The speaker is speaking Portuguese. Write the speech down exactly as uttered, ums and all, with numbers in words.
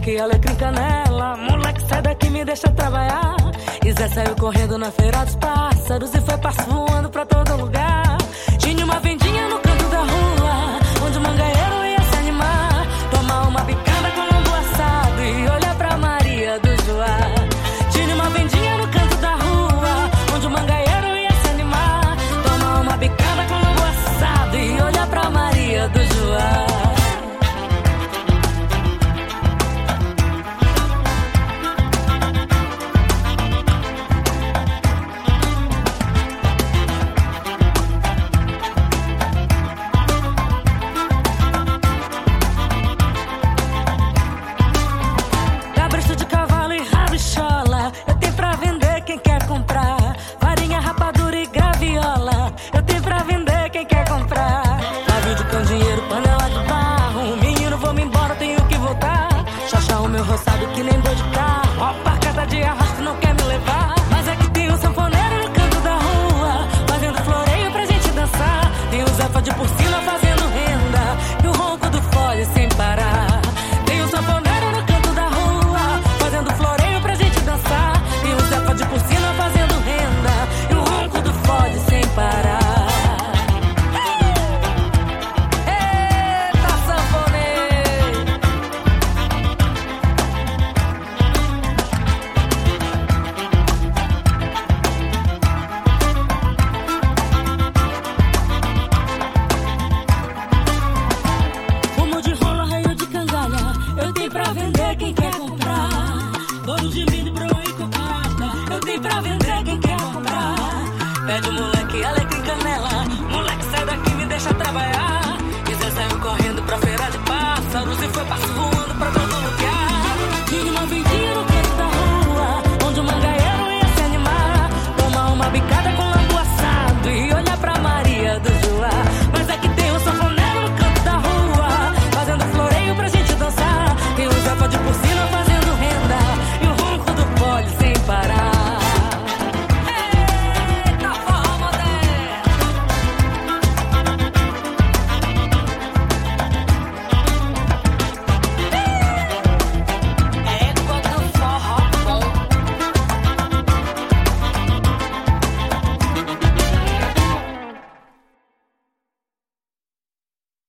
moleque, alecrim canela. Moleque, sai daqui, me deixa trabalhar. E Zé saiu correndo na feira dos pássaros e foi passo voando pra todo lugar. Tinha uma vendinha no canto da rua, onde o mangaeiro ia se animar, tomar uma bicada com lombo assado e olhar pra Maria do Joá. Tinha uma vendinha no canto da rua, onde o mangaeiro ia se animar, tomar uma bicada com lombo assado e olhar pra Maria do Joá. Roçado que nem dor de carro, ó, parcada de arrasto não quer me levar. Mas é que tem um sanfoneiro no canto da rua, fazendo floreio pra gente dançar. Tem o Zefa de porcina fazendo renda e o ronco do fole sem parar. Tem um sanfoneiro no canto da rua, fazendo floreio pra gente dançar. Tem o Zefa de porcina fazendo renda e o ronco do fole sem parar. Pra vender quem quer comprar, bolo de milho, broa e cocada. Eu tenho pra vender quem quer comprar. Pede o moleque, alegria.